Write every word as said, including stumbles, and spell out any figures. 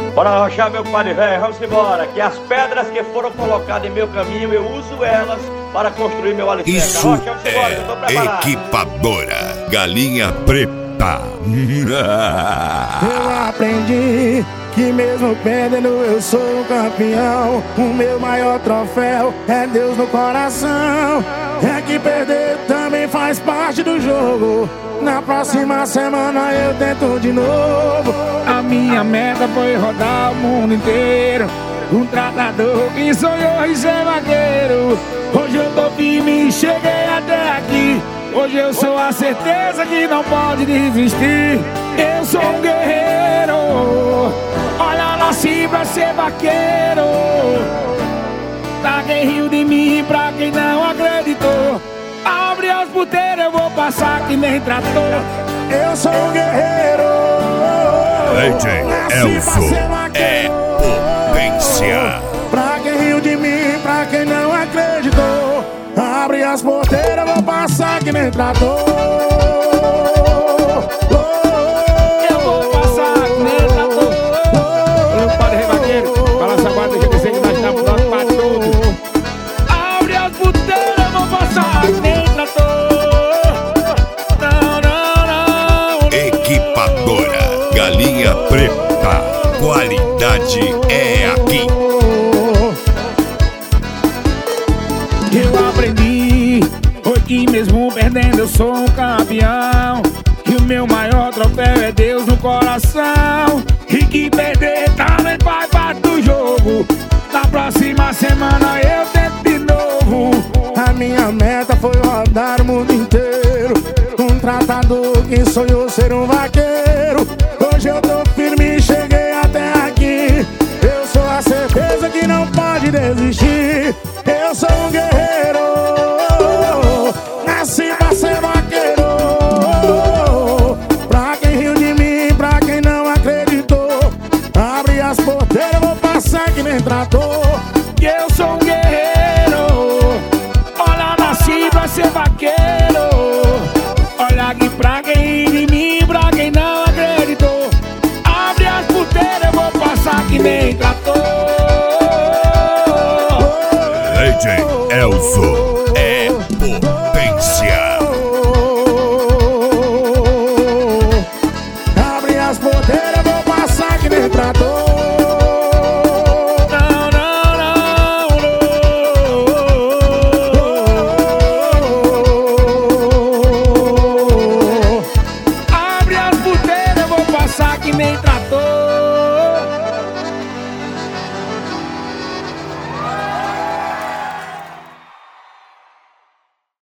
Bora arrochar, meu padre velho, vamos embora. Que as pedras que foram colocadas em meu caminho, eu uso elas para construir meu alicerce. Isso Arrocha, vamos embora, eu tô preparado. Equipadora Galinha Preta. Eu aprendi que mesmo perdendo eu sou um campeão. O meu maior troféu é Deus no coração. É que perder também faz parte do jogo. Na próxima semana eu tento de novo. A minha meta foi rodar o mundo inteiro. Um tratador que sonhou em ser vaqueiro. Hoje eu tô firme e cheguei até aqui. Hoje eu sou a certeza que não pode desistir. Eu sou um guerreiro. Olha, nasci pra ser vaqueiro. Tá quem riu de mim pra quem não acreditou. Abre as puteiras, eu vou passar que nem trator. Eu sou um guerreiro. D J Elzo é potência. Pra quem riu de mim, pra quem não acreditou. Abre as porteiras, vou passar que nem trator. Eu vou passar que nem trator. Meu padre rebaqueiro, balança a guarda que dizer que nós estamos dando pra tudo. Abre as porteiras, eu vou passar que nem trator. Não, não, não. Equipadora Galinha Preta. Qualidade é aqui. Eu aprendi, foi que mesmo perdendo eu sou um campeão. E o meu maior troféu é Deus no coração. E que perder também faz parte do jogo. Na próxima semana eu tento de novo. A minha meta foi rodar o mundo inteiro. Um tratador que sonhou ser um vaqueiro. Hoje eu tô firme e cheguei até aqui. Eu sou a certeza que não pode desistir. Eu sou um guerreiro. Nasci pra ser vaqueiro. Pra quem riu de mim, pra quem não acreditou. Abre as porteiras, vou passar que nem trator.